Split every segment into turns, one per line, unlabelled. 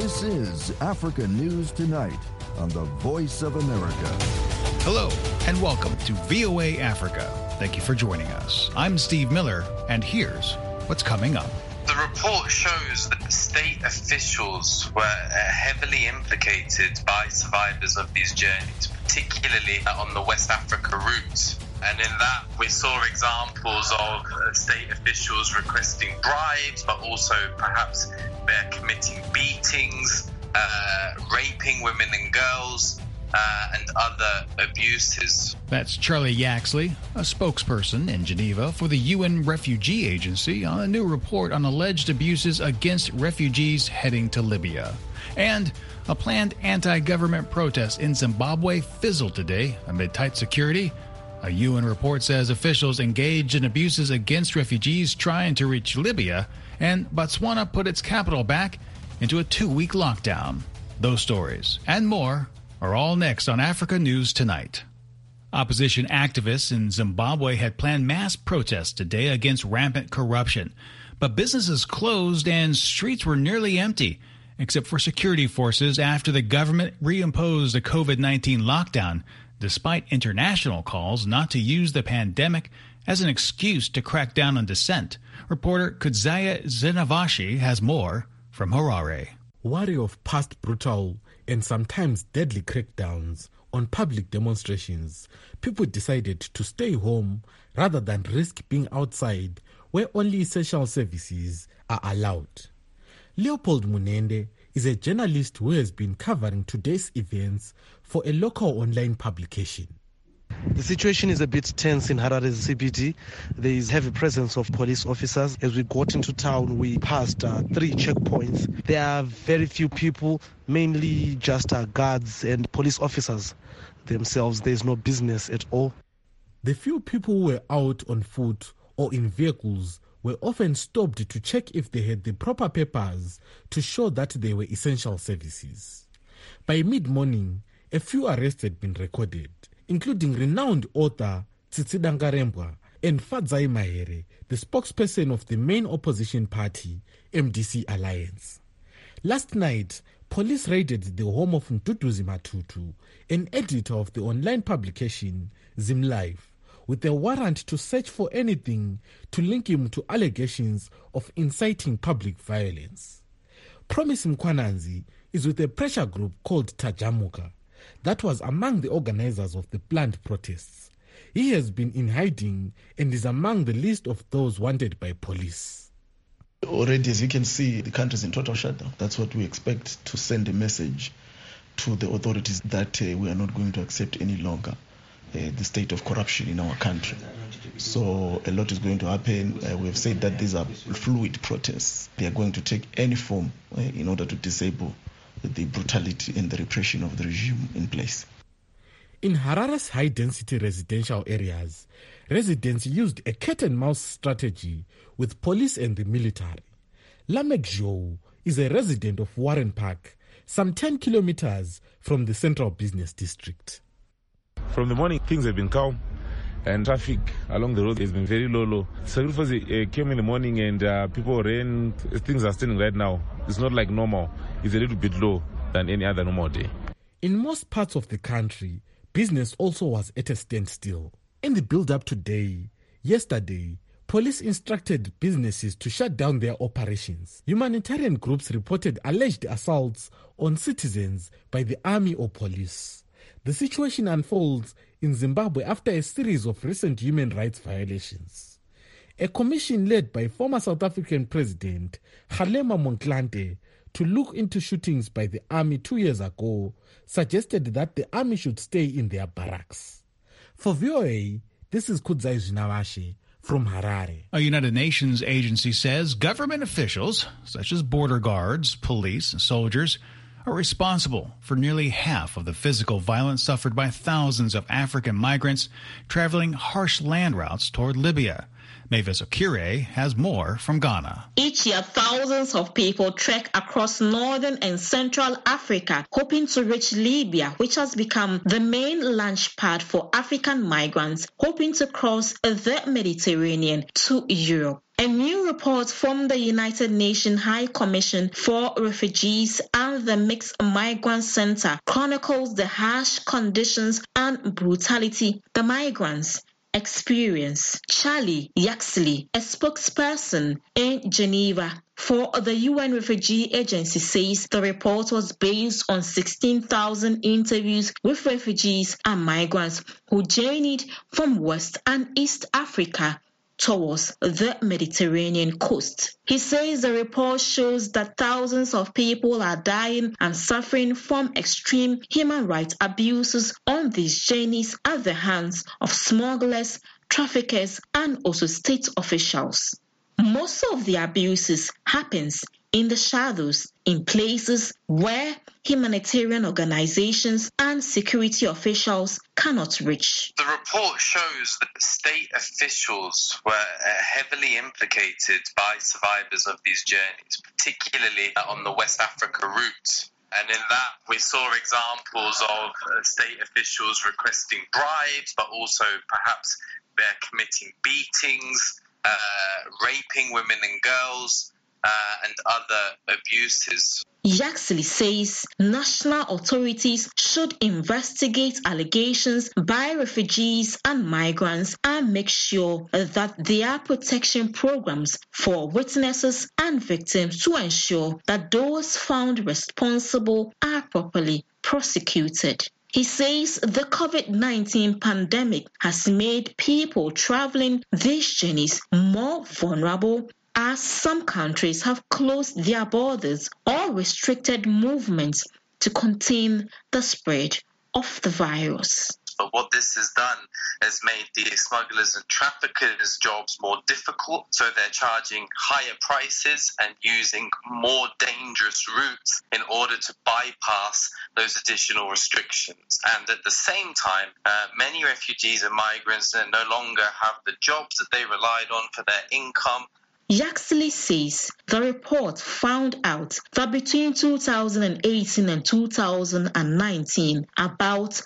This is Africa News Tonight on the Voice of America.
Hello, and welcome to VOA Africa. Thank you for joining us. I'm Steve Miller, and here's what's coming up.
The report shows that state officials were heavily implicated by survivors of these journeys, particularly on the West Africa route. And in that, we saw examples of state officials requesting bribes, but also perhaps they're committing beatings, raping women and girls, and other abuses.
That's Charlie Yaxley, a spokesperson in Geneva for the UN Refugee Agency, on a new report on alleged abuses against refugees heading to Libya. And a planned anti-government protest in Zimbabwe fizzled today amid tight security. A UN report says officials engaged in abuses against refugees trying to reach Libya, and Botswana put its capital back into a 2-week lockdown. Those stories and more are all next on Africa News Tonight. Opposition activists in Zimbabwe had planned mass protests today against rampant corruption, but businesses closed and streets were nearly empty, except for security forces after the government reimposed a COVID-19 lockdown, despite international calls not to use the pandemic as an excuse to crack down on dissent. Reporter Kudzaya Zinavashi has more from Harare.
Worry of past brutal and sometimes deadly crackdowns on public demonstrations, people decided to stay home rather than risk being outside where only essential services are allowed. Leopold Munende is a journalist who has been covering today's events for a local online publication.
The situation is a bit tense in Harare's CBD. There is heavy presence of police officers. As we got into town, we passed 3 checkpoints. There are very few people, mainly just guards and police officers themselves. There is no business at all.
The few people who were out on foot or in vehicles were often stopped to check if they had the proper papers to show that they were essential services. By mid-morning, a few arrests had been recorded, including renowned author Tsitsi Dangarembwa and Fadzai Mahere, the spokesperson of the main opposition party, MDC Alliance. Last night, police raided the home of Mduduzi Matutu, an editor of the online publication ZimLive, with a warrant to search for anything to link him to allegations of inciting public violence. Promise Mkwananzi is with a pressure group called Tajamuka that was among the organizers of the planned protests. He has been in hiding and is among the list of those wanted by police.
Already, as you can see, the country is in total shutdown. That's what we expect, to send a message to the authorities that we are not going to accept any longer the state of corruption in our country. So a lot is going to happen. We have said that these are fluid protests. They are going to take any form in order to disable the brutality and the repression of the regime in place.
In Harare's high-density residential areas, residents used a cat-and-mouse strategy with police and the military. Lamek Zhou is a resident of Warren Park, some 10 kilometers from the central business district.
From the morning, things have been calm, and traffic along the road has been very low. Sacrifice came in the morning and people ran. Things are standing right now. It's not like normal. It's a little bit low than any other normal day.
In most parts of the country, business also was at a standstill. In the build-up to yesterday, police instructed businesses to shut down their operations. Humanitarian groups reported alleged assaults on citizens by the army or police. The situation unfolds in Zimbabwe after a series of recent human rights violations. A commission led by former South African President Kgalema Motlanthe to look into shootings by the army 2 years ago suggested that the army should stay in their barracks. For VOA, this is Kudzai Zinavashi from Harare.
A United Nations agency says government officials, such as border guards, police, and soldiers, are responsible for nearly half of the physical violence suffered by thousands of African migrants traveling harsh land routes toward Libya. Mavis Okire has more from Ghana.
Each year, thousands of people trek across northern and central Africa, hoping to reach Libya, which has become the main launch pad for African migrants hoping to cross the Mediterranean to Europe. A new report from the United Nations High Commission for Refugees and the Mixed Migrant Center chronicles the harsh conditions and brutality the migrants experience. Charlie Yaxley, a spokesperson in Geneva for the UN Refugee Agency, says the report was based on 16,000 interviews with refugees and migrants who journeyed from West and East Africa towards the Mediterranean coast. He says the report shows that thousands of people are dying and suffering from extreme human rights abuses on these journeys at the hands of smugglers, traffickers, and also state officials. Most of the abuses happens in the shadows, in places where humanitarian organizations and security officials cannot reach.
The report shows that state officials were heavily implicated by survivors of these journeys, particularly on the West Africa route. And in that, we saw examples of state officials requesting bribes, but also perhaps they're committing beatings, raping women and girls, and other abuses.
Yaxley says national authorities should investigate allegations by refugees and migrants and make sure that there are protection programs for witnesses and victims to ensure that those found responsible are properly prosecuted. He says the COVID-19 pandemic has made people traveling these journeys more vulnerable, as some countries have closed their borders or restricted movements to contain the spread of the virus.
But what this has done has made the smugglers and traffickers' jobs more difficult, so they're charging higher prices and using more dangerous routes in order to bypass those additional restrictions. And at the same time, many refugees and migrants no longer have the jobs that they relied on for their income.
Yaxley says the report found out that between 2018 and 2019, about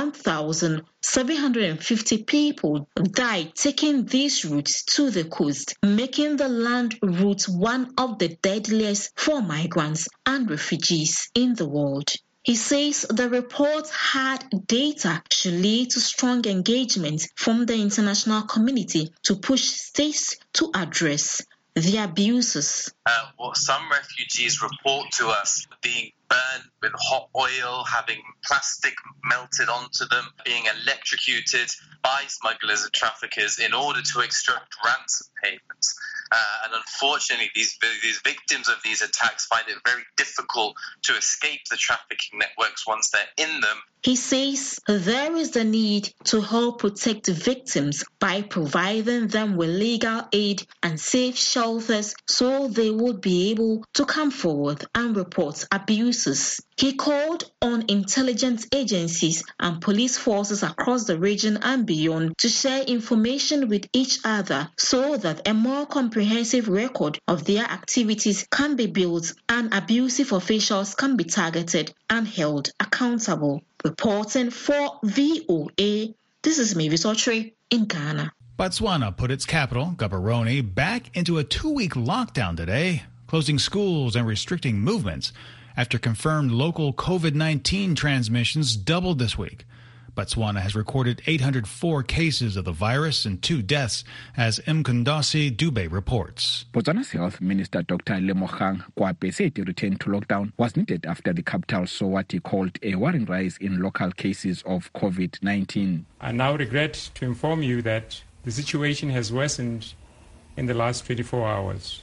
1,750 people died taking these routes to the coast, making the land route one of the deadliest for migrants and refugees in the world. He says the report had data should lead to strong engagement from the international community to push states to address the abuses.
Some refugees report to us being burned with hot oil, having plastic melted onto them, being electrocuted by smugglers and traffickers in order to extract ransom payments. And unfortunately, these victims of these attacks find it very difficult to escape the trafficking networks once they're in them.
He says there is the need to help protect victims by providing them with legal aid and safe shelters so they would be able to come forward and report abuses. He called on intelligence agencies and police forces across the region and beyond to share information with each other so that a more comprehensive record of their activities can be built and abusive officials can be targeted and held accountable. Reporting for VOA, this is Mavis Autry in Ghana.
Botswana put its capital, Gaborone, back into a 2-week lockdown today, closing schools and restricting movements after confirmed local COVID-19 transmissions doubled this week. Botswana has recorded 804 cases of the virus and 2 deaths, as Mkundasi Dube reports.
Botswana's Health Minister Dr. Lemogang Kwape said the return to lockdown was needed after the capital saw what he called a worrying rise in local cases of COVID-19.
I now regret to inform you that the situation has worsened in the last 24 hours.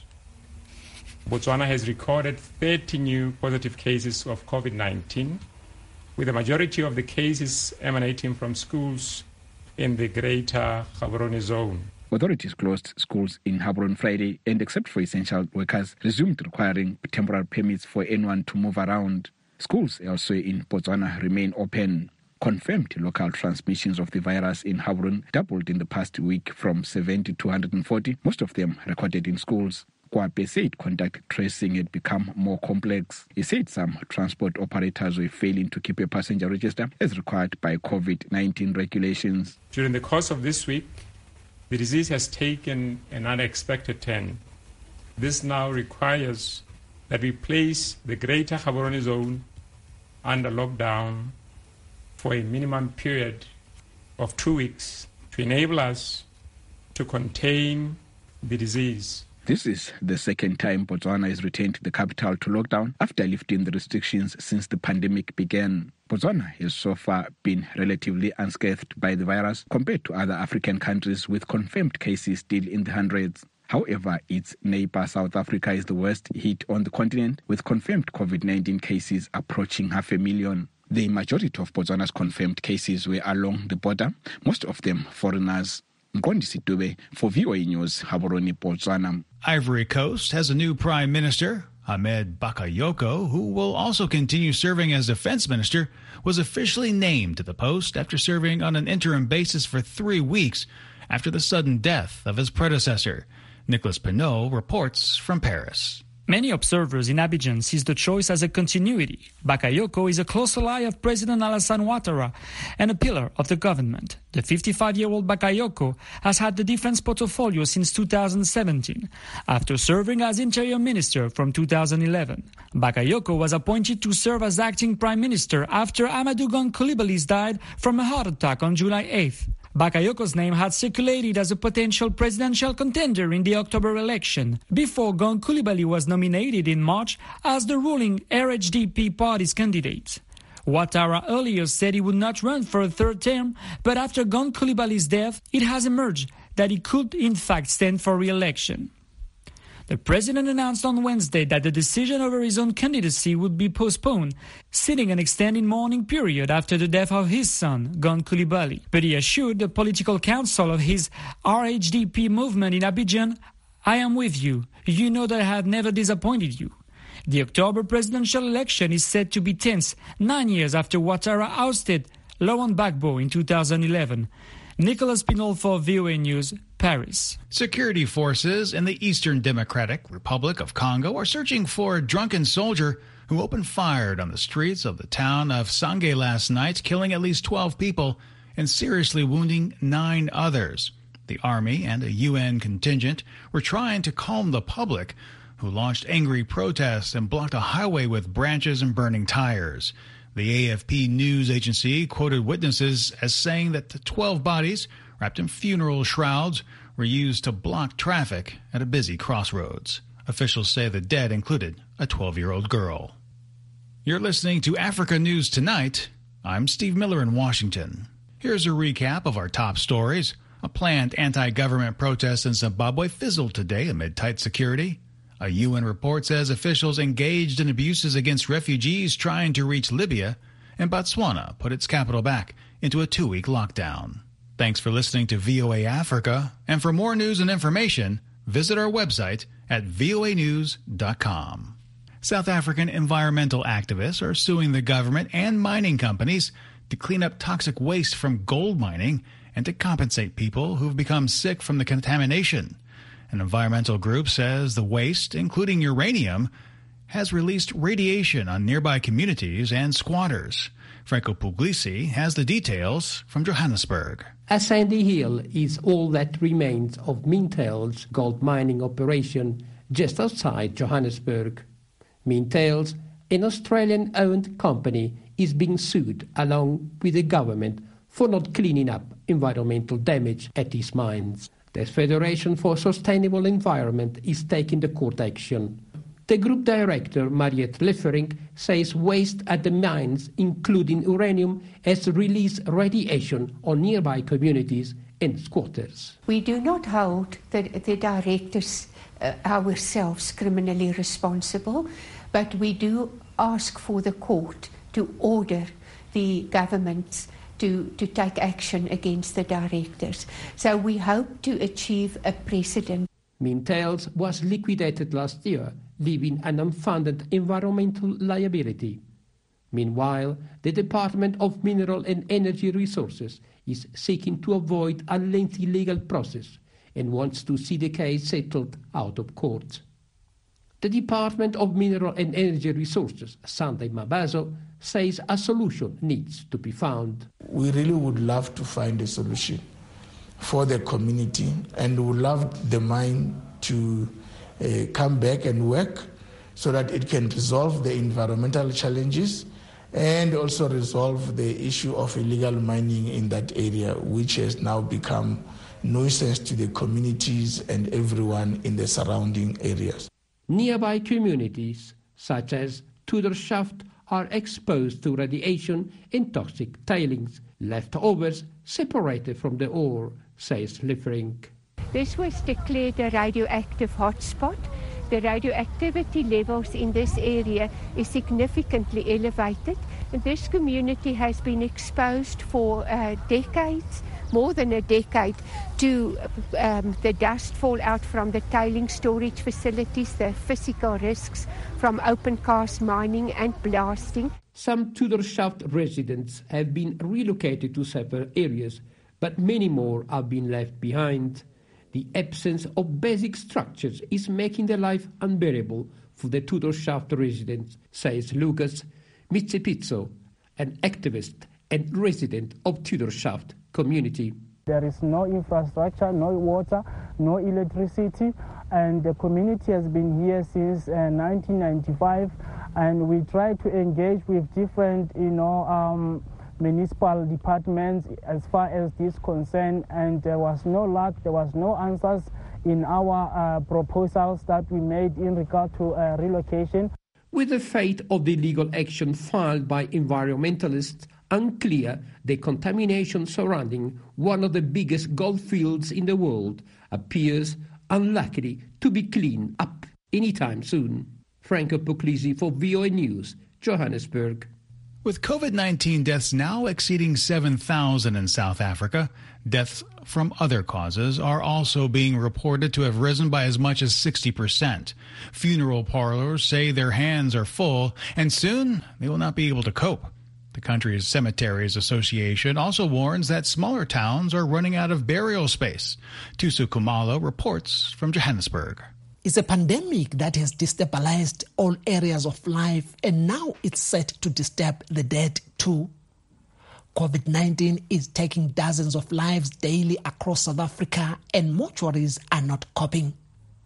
Botswana has recorded 30 new positive cases of COVID-19, with the majority of the cases emanating from schools in the greater Gaborone zone.
Authorities closed schools in Gaborone Friday and, except for essential workers, resumed requiring temporary permits for anyone to move around. Schools elsewhere in Botswana remain open. Confirmed local transmissions of the virus in Gaborone doubled in the past week from 7 to 240, most of them recorded in schools. Kwape said contact tracing had become more complex. He said some transport operators were failing to keep a passenger register as required by COVID-19 regulations.
During the course of this week, the disease has taken an unexpected turn. This now requires that we place the Greater Gaborone Zone under lockdown for a minimum period of 2 weeks to enable us to contain the disease.
This is the second time Botswana has returned the capital to lockdown after lifting the restrictions since the pandemic began. Botswana has so far been relatively unscathed by the virus compared to other African countries with confirmed cases still in the hundreds. However, its neighbor South Africa is the worst hit on the continent, with confirmed COVID-19 cases approaching 500,000. The majority of Botswana's confirmed cases were along the border, most of them foreigners. Mqondisi Dube for VOA News, Gaborone, Botswana.
Ivory Coast has a new prime minister. Ahmed Bakayoko, who will also continue serving as defense minister, was officially named to the post after serving on an interim basis for 3 weeks after the sudden death of his predecessor. Nicolas Pinot reports from Paris.
Many observers in Abidjan see the choice as a continuity. Bakayoko is a close ally of President Alassane Ouattara and a pillar of the government. The 55-year-old Bakayoko has had the defense portfolio since 2017, after serving as interior minister from 2011. Bakayoko was appointed to serve as acting prime minister after Amadou Gon Coulibaly died from a heart attack on July 8th. Bakayoko's name had circulated as a potential presidential contender in the October election, before Gon Coulibaly was nominated in March as the ruling RHDP party's candidate. Ouattara earlier said he would not run for a third term, but after Gon Coulibaly's death, it has emerged that he could in fact stand for re-election. The president announced on Wednesday that the decision over his own candidacy would be postponed, citing an extended mourning period after the death of his son, Gon Coulibaly. But he assured the political council of his RHDP movement in Abidjan, "I am with you. You know that I have never disappointed you." The October presidential election is said to be tense 9 years after Ouattara ousted Laurent Gbagbo in 2011. Nicolas Pinot for VOA News, Paris.
Security forces in the Eastern Democratic Republic of Congo are searching for a drunken soldier who opened fire on the streets of the town of Sange last night, killing at least 12 people and seriously wounding 9 others. The army and a UN contingent were trying to calm the public, who launched angry protests and blocked a highway with branches and burning tires. The AFP news agency quoted witnesses as saying that the 12 bodies, wrapped in funeral shrouds, were used to block traffic at a busy crossroads. Officials say the dead included a 12-year-old girl. You're listening to Africa News Tonight. I'm Steve Miller in Washington. Here's a recap of our top stories. A planned anti-government protest in Zimbabwe fizzled today amid tight security. A UN report says officials engaged in abuses against refugees trying to reach Libya, and Botswana put its capital back into a 2-week lockdown. Thanks for listening to VOA Africa, and for more news and information, visit our website at voanews.com. South African environmental activists are suing the government and mining companies to clean up toxic waste from gold mining and to compensate people who've become sick from the contamination. An environmental group says the waste, including uranium, has released radiation on nearby communities and squatters. Franco Puglisi has the details from Johannesburg.
Sandy Hill is all that remains of Mintails gold mining operation just outside Johannesburg. Mintails, an Australian-owned company, is being sued along with the government for not cleaning up environmental damage at its mines. The Federation for Sustainable Environment is taking the court action. The group director, Mariette Leffering, says waste at the mines, including uranium, has released radiation on nearby communities and squatters.
We do not hold the directors ourselves criminally responsible, but we do ask for the court to order the governments to take action against the directors. So we hope to achieve a precedent.
Mintails was liquidated last year, leaving an unfunded environmental liability. Meanwhile, the Department of Mineral and Energy Resources is seeking to avoid a lengthy legal process and wants to see the case settled out of court. The Department of Mineral and Energy Resources, Sunday Mabazo, says a solution needs to be found.
We really would love to find a solution for the community and would love the mine to come back and work so that it can resolve the environmental challenges and also resolve the issue of illegal mining in that area, which has now become nuisance to the communities and everyone in the surrounding areas.
Nearby communities, such as Tudor Shaft, are exposed to radiation and toxic tailings, leftovers separated from the ore, says Liefering.
This was declared a radioactive hotspot. The radioactivity levels in this area is significantly elevated. And this community has been exposed for decades, more than a decade, to the dust fallout from the tailing storage facilities, the physical risks from open cast mining and blasting.
Some Tudor Shaft residents have been relocated to several areas, but many more are being left behind. The absence of basic structures is making their life unbearable for the Tudor Shaft residents, says Lucas Mitsipizzo, an activist and resident of Tudor Shaft community.
There is no infrastructure, no water, no electricity, and the community has been here since 1995, and we try to engage with different, municipal departments as far as this concern, and there was no luck, there was no answers in our proposals that we made in regard to relocation.
With the fate of the legal action filed by environmentalists unclear, the contamination surrounding one of the biggest gold fields in the world appears unlikely to be cleaned up anytime soon. Franco Puglisi for VOA News, Johannesburg.
With COVID-19 deaths now exceeding 7,000 in South Africa, deaths from other causes are also being reported to have risen by as much as 60%. Funeral parlors say their hands are full, and soon they will not be able to cope. The country's Cemeteries Association also warns that smaller towns are running out of burial space. Tusu Kumalo reports from Johannesburg.
It's a pandemic that has destabilized all areas of life, and now it's set to disturb the dead too. COVID-19 is taking dozens of lives daily across South Africa, and mortuaries are not coping.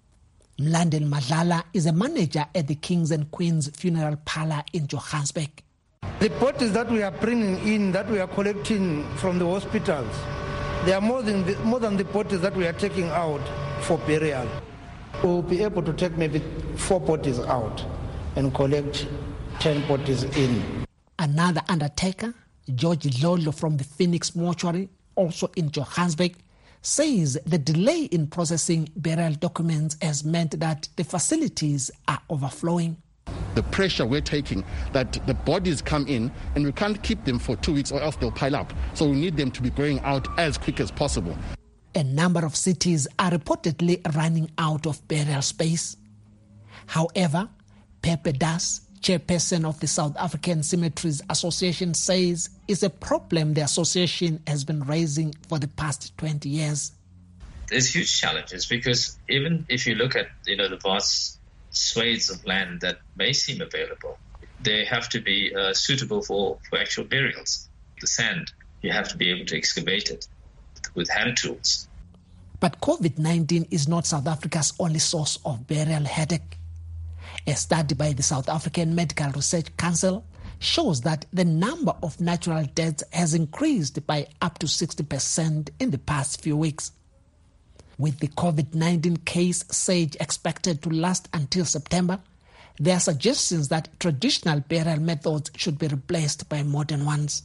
Mlandel Madlala is a manager at the Kings and Queens Funeral Parlour in Johannesburg.
The bodies that we are bringing in, that we are collecting from the hospitals, they are more than the bodies that we are taking out for burial. We'll be able to take maybe 4 bodies out and collect 10 bodies in.
Another undertaker, George Lolo from the Phoenix Mortuary, also in Johannesburg, says the delay in processing burial documents has meant that the facilities are overflowing.
The pressure we're taking, that the bodies come in and we can't keep them for 2 weeks or else they'll pile up. So we need them to be going out as quick as possible.
A number of cities are reportedly running out of burial space. However, Pepe Das, chairperson of the South African Cemeteries Association, says it's a problem the association has been raising for the past 20 years.
There's huge challenges because even if you look at the vast swathes of land that may seem available, they have to be suitable for actual burials. The sand, you have to be able to excavate it with hand tools.
But COVID-19 is not South Africa's only source of burial headache. A study by the South African Medical Research Council shows that the number of natural deaths has increased by up to 60% in the past few weeks. With the COVID-19 case surge expected to last until September, there are suggestions that traditional burial methods should be replaced by modern ones.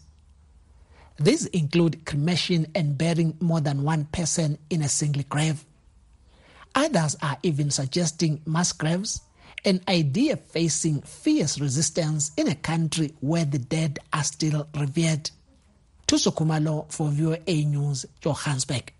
These include cremation and burying more than one person in a single grave. Others are even suggesting mass graves, an idea facing fierce resistance in a country where the dead are still revered. Tuso Kumalo for VOA News, Johannesburg.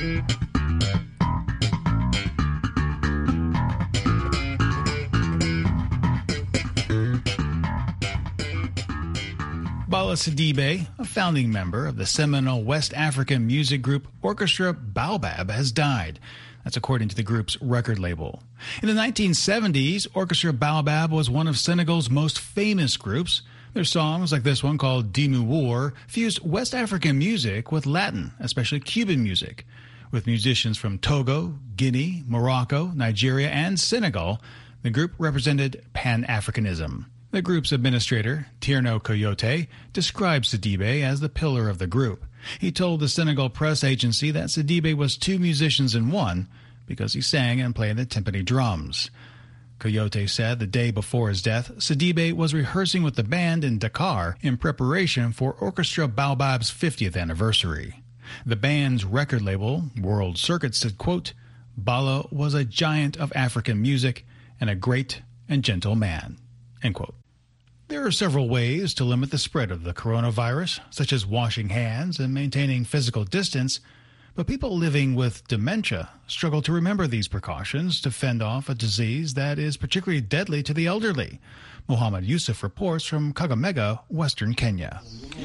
Bala Sidibe, a founding member of the seminal West African music group Orchestra Baobab, has died. That's according to the group's record label. In the 1970s, Orchestra Baobab was one of Senegal's most famous groups. Their songs, like this one called Dimmu War, fused West African music with Latin, especially Cuban music. With musicians from Togo, Guinea, Morocco, Nigeria, and Senegal, the group represented Pan-Africanism. The group's administrator, Tierno Coyote, describes Sidibe as the pillar of the group. He told the Senegal press agency that Sidibe was two musicians in one because he sang and played the timpani drums. Coyote said the day before his death, Sidibe was rehearsing with the band in Dakar in preparation for Orchestra Baobab's 50th anniversary. The band's record label, World Circuit, said, quote, "Bala was a giant of African music and a great and gentle man," end quote. There are several ways to limit the spread of the coronavirus, such as washing hands and maintaining physical distance, but people living with dementia struggle to remember these precautions to fend off a disease that is particularly deadly to the elderly. Mohammed Yusuf reports from Kakamega, Western Kenya.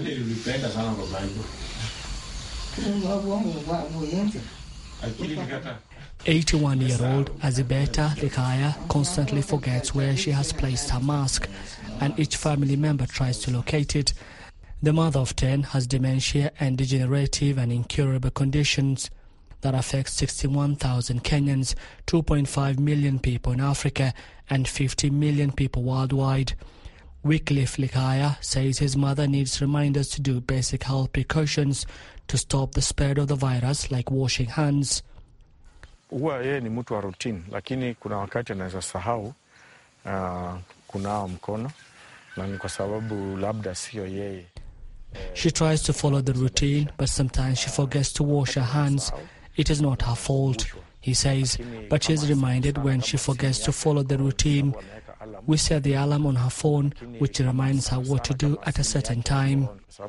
81-year-old Azibeta Likaya constantly forgets where she has placed her mask, and each family member tries to locate it. The mother of 10 has dementia and degenerative and incurable conditions that affect 61,000 Kenyans, 2.5 million people in Africa, and 50 million people worldwide. Wycliffe Likaya says his mother needs reminders to do basic health precautions to stop the spread of the virus, like washing hands.
Huwa yeye ni mtu wa routine, lakini kuna wakati anaweza sahau kunawa mkono, na ni kwa sababu labda sio yeye.
She tries to follow the routine, but sometimes she forgets to wash her hands. It is not her fault, he says, but she is reminded when she forgets to follow the routine. We set the alarm on her phone, which reminds her what to do at a certain time.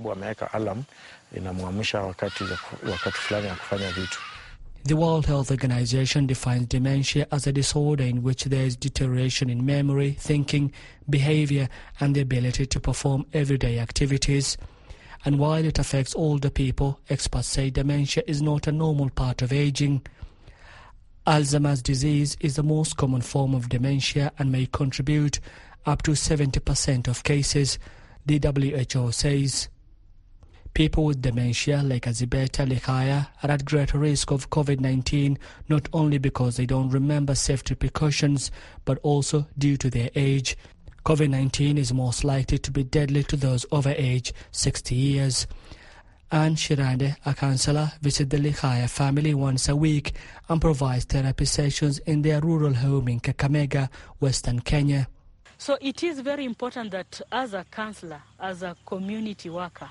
The World Health Organization defines dementia as a disorder in which there is deterioration in memory, thinking, behavior, and the ability to perform everyday activities. And while it affects older people, experts say dementia is not a normal part of aging. Alzheimer's disease is the most common form of dementia and may contribute up to 70% of cases, the WHO says. People with dementia, like Azibeta Likaya, are at greater risk of COVID-19, not only because they don't remember safety precautions, but also due to their age. COVID-19 is most likely to be deadly to those over age 60 years. Anne Shirande, a counsellor, visits the Likaya family once a week and provides therapy sessions in their rural home in Kakamega, Western Kenya.
So it is very important that as a counsellor, as a community worker,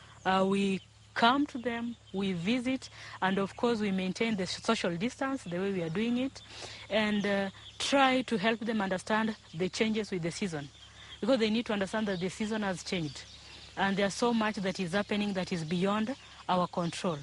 we come to them, we visit, and of course we maintain the social distance the way we are doing it, and try to help them understand the changes with the season, because they need to understand that the season has changed and there's so much that is happening that is beyond our control.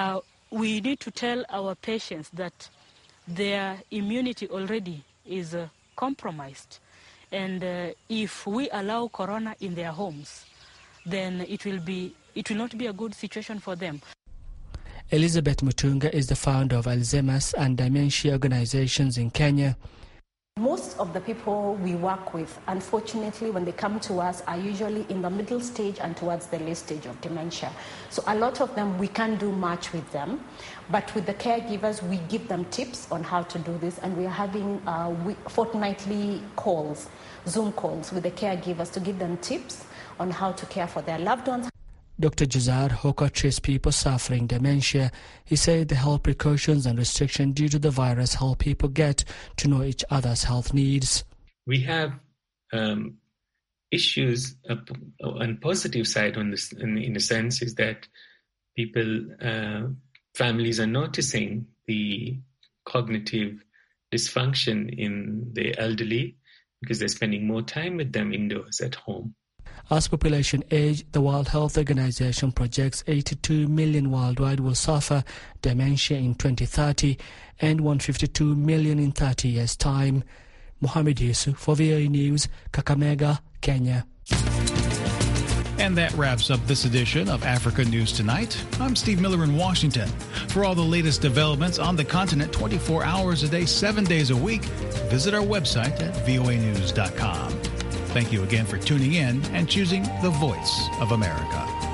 We need to tell our patients that their immunity already is compromised, and if we allow corona in their homes, then it will not be a good situation for them.
Elizabeth Mutunga is the founder of Alzheimer's and dementia organizations in Kenya.
Most of the people we work with, unfortunately, when they come to us, are usually in the middle stage and towards the late stage of dementia. So a lot of them, we can't do much with them. But with the caregivers, we give them tips on how to do this. And we are having fortnightly calls, Zoom calls with the caregivers to give them tips on how to care for their loved ones.
Dr. Jazar Hoka treats people suffering dementia. He said the health precautions and restrictions due to the virus help people get to know each other's health needs.
We have issues on positive side on this, in the sense is that people, families are noticing the cognitive dysfunction in the elderly because they're spending more time with them indoors at home.
As population age, the World Health Organization projects 82 million worldwide will suffer dementia in 2030 and 152 million in 30 years' time. Mohammed Yusuf for VOA News, Kakamega, Kenya.
And that wraps up this edition of Africa News Tonight. I'm Steve Miller in Washington. For all the latest developments on the continent 24 hours a day, 7 days a week, visit our website at voanews.com. Thank you again for tuning in and choosing the Voice of America.